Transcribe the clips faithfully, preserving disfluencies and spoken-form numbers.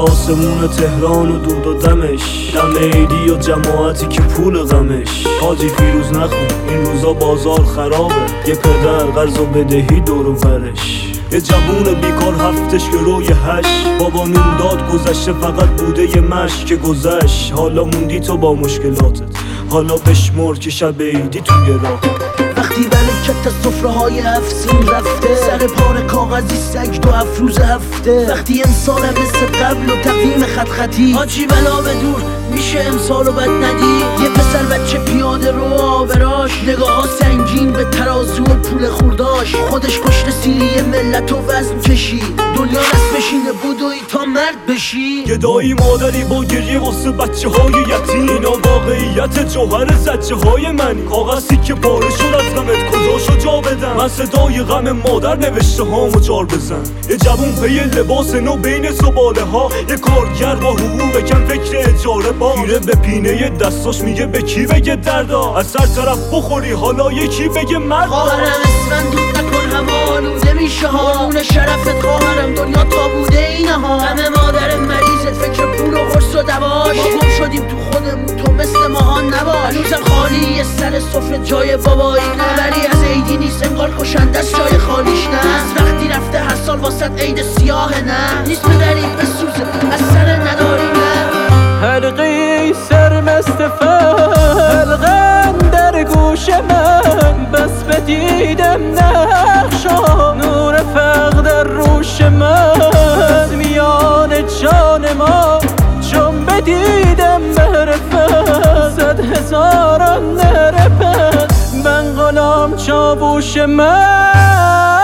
آسمون تهران و دود و دمش، دم عیدی و جماعتی که پول غمش. حاجی فیروز نخون این روزا بازار خرابه، یه پدر قرض و بدهی دور و برش. یه جوون بیکار هفتش که روی هش، بابا نون داد گذشته فقط بوده یه مش که گذشت. حالا موندی تو با مشکلاتت، حالا بشمر که شب عیدی توی راه. وقتی برکت از سفره های هفت سین رفته، سر پار کاغذی سگ دو افروز هفته. وقتی امسال مثل قبل و تقویم خط خطی، حاجی بلا به دور میشه امسال و بد ندی. یه پسر بچه پیاده رو آبراش، نگاه ها سنگین به ترازو و پول خورداش. خودش پشت سیلی ملت و وزن کشی، دنیا نصفشینه بدوی تا مرد بشی. گدایی مادری با گریه واسه بچه های یتیم، اینا واقعیت جوهر زجه های منی. کاغذی که پاره شد از غمت کجاشو جا بدم، من صدای غم مادر نوشته هامو جار بزن. یه جوون پی لباس نو بین زباله ها، یه کارگر با حقوق کم فکر اجاره با. گیره به پینه دستاش میگه به کی بگه دردا، از سر طرف بخوری حالا یکی بگه مردا. خواهرم اسمن دود نکن هوا آلوده میشه ها، قربون شرفت خواهرم دنیا تا بوده اینه ها. غم مادر مریضت فکر پول و قرص و دواش، ما گم شدیم تو خودمون تو مثل ماها نباش. هنوزم خالی یه سر سفره جای بابایی نه، ولی از عیدی نیست انگار کشنده است جای خالیش نه. از وقتی رفته هر سال واسه عید سیاه نه، نیست بدری بسوزه از سر نداری نه. حلقی سرمست فلقن در گوش من، بس بدیدم نقشا نور فقر در روش من. از میان جان ما چون بدیدم برفت، صد هزاران نرفت من غلام چاووش من.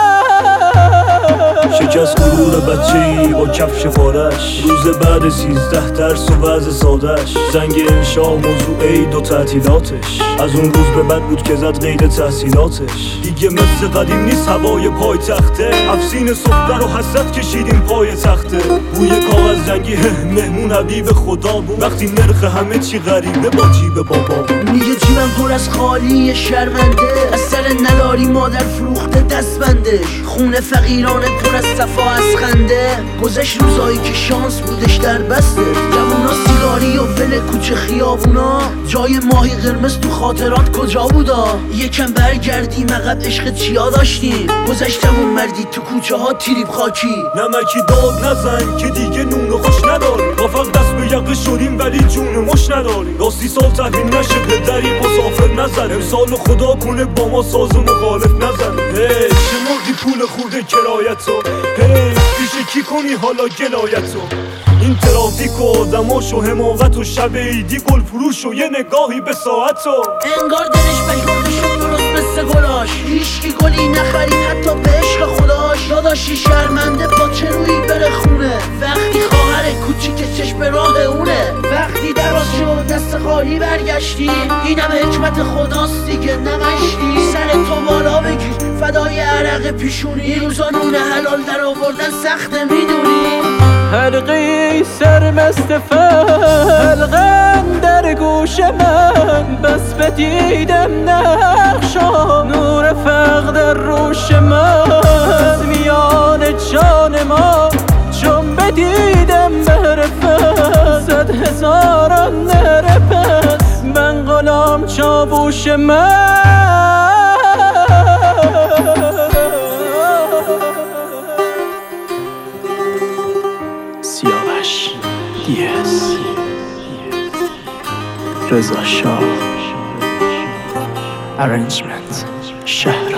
شکست غرور بچه‌ای با کفش پارش، روز بعد سیزده درس و وضع سادش. زنگ انشا موضوع عید و تعطیلاتش، از اون روز به بعد بود که زد قید تحصیلاتش. دیگه مثل قدیم نیست هوای پای تخته، افسین سفره رو حسرت کشیدیم پای تخته. بوی کاغذ رنگی مهمون حبیب خدا بود، وقتی نرخ همه چی غریبه با جیب بابا. میگه جیبم پر از خالی شرمنده، از سر نداری مادر فروخته دستبندش. خونه فقیرانه پر از صفا از خنده، گذشت روزایی که شانس بودش در بسته. جوونا سیگاری و ول کوچه خیابونا، جای ماهی قرمز تو خاطرات کجا بودا. یکم برگردیم عقب عشق چیا داشتیم، گذشتمون مردی تو کوچه ها تیریب خاکی. نمکی داد نزن که دیگه نون و خوش نداریم، موفق دست به یقه شدیم ولی جون مش نداریم. راستی سال تحویل نشه پدری مسافر نزن، امسال خدا کنه با ما ساز و مخالف نزن. هی شمردی پول خورده کرایتو، هی پیش کی کنی حالا گلایتو. این ترافیک و آدماش و حماقت و شب عیدی گل فروش و یه نگاهی به ساعتو. انگار دلش پژمرده شد درست مثل گلاش، هیچکی گلی نخرید حتی به عشق خداش. داداشی شرمنده با چه روی بره خونه، وقتی خواهر کوچیک چشم راه اونه. وقتی دراز شد دست خالی برگشتی، اینم حکمت خداست دیگه نمشتی. سر تو بالا بگیر فدای عرق پیشونی، روزا نون حلال در آوردن سخته میدونی. حلقی سرمست فلقن در گوش من، بس بدیدم نقشا نور فقر در روش من. از میان جان ما چون بدیدم برفت، صد هزاران نرفت من غلام چاووش من. سیاوش دیس رضا شاه، ارنجمنت شهر.